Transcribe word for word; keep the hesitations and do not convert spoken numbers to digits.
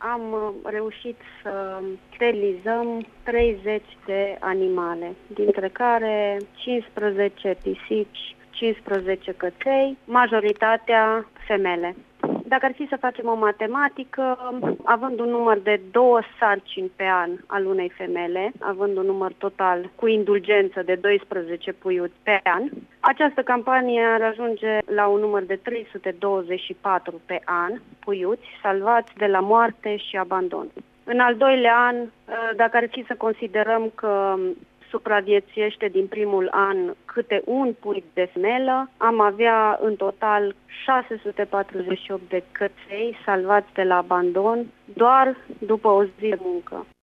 am reușit să sterilizăm treizeci de animale, dintre care cincisprezece pisici, cincisprezece căței, majoritatea femele. Dacă ar fi să facem o matematică, având un număr de două sarcini pe an al unei femele, având un număr total cu indulgență de doisprezece puiuri pe an, această campanie ar ajunge la un număr de trei sute douăzeci și patru pe an puiuți salvați de la moarte și abandon. În al doilea an, dacă ar fi să considerăm că supraviețuiește din primul an câte un pui de femelă, am avea în total șase sute patruzeci și opt de căței salvați de la abandon doar după o zi de muncă.